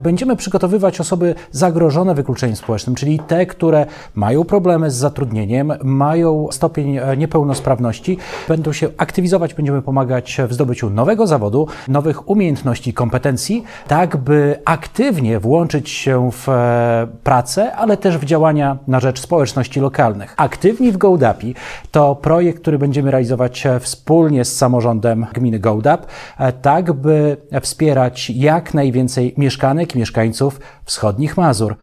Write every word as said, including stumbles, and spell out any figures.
Będziemy przygotowywać osoby zagrożone wykluczeniem społecznym, czyli te, które mają problemy z zatrudnieniem, mają stopień niepełnosprawności, będą się aktywizować, będziemy pomagać w zdobyciu nowego zawodu, nowych umiejętności i kompetencji, tak by aktywnie włączyć się w pracę, ale też w działania na rzecz społeczności lokalnych. Aktywni w Gołdapi to projekt, który będziemy realizować wspólnie z samorządem gminy Gołdap, tak by wspierać jak najwięcej mieszkanek i mieszkańców wschodnich Mazur.